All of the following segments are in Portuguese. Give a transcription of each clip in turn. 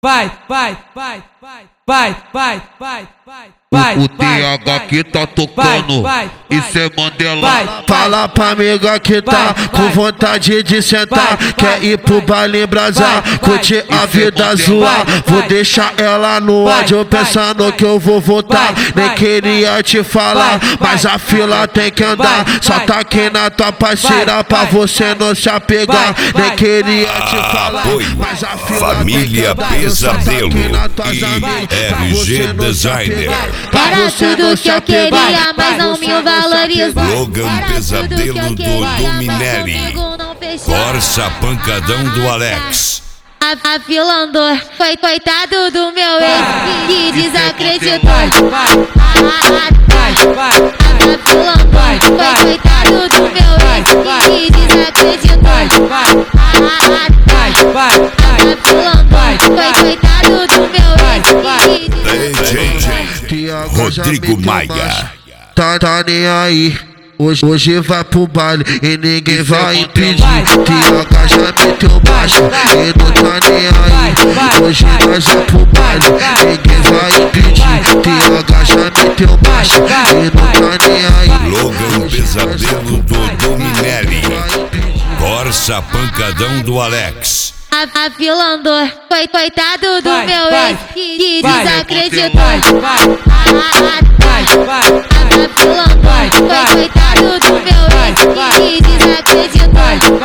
vai, vai, vai, vai, vai, vai, vai, vai. O TH que tá tocando, isso é Mandela. Fala pra amiga que tá com vontade de sentar, quer ir pro baile embrasar, curtir a vida zoar. Vou deixar ela no ódio pensando que eu vou voltar. Nem queria te falar, mas a fila tem que andar. Só tá aqui na tua parceira pra você não se apegar. Nem queria te falar, mas a fila Família Pesadelo e RG Designer. Era tudo que eu queria, mas não me valorizou. Logan Pesadelo do Dominelli. Corsa Pancadão do Alex. A fila andou, coitado do meu ex que desacreditou. A fila andou, coitado do meu ex que desacreditou. A fila andou, coitado do meu ex que Rodrigo Maia. Tá nem aí, hoje vai pro baile e ninguém vai impedir. TH já meteu baixo e não tá nem aí, hoje nós vai pro baile, ninguém vai impedir. TH já meteu baixo e não tá nem aí. Logan Pesadelo do Dominelli. Corsa Pancadão do Alex. A fila andou, coitado do meu ex que desacreditou. A fila andou, coitado do meu ex que desacreditou.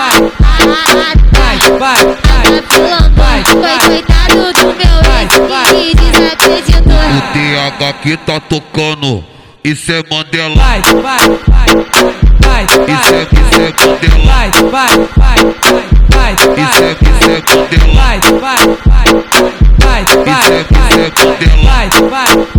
A fila andou, coitado do meu ex que desacreditou. O TH que tá tocando, isso é Mandela. Isso é Mandela. Isso é Mandela. Isso é Mandela.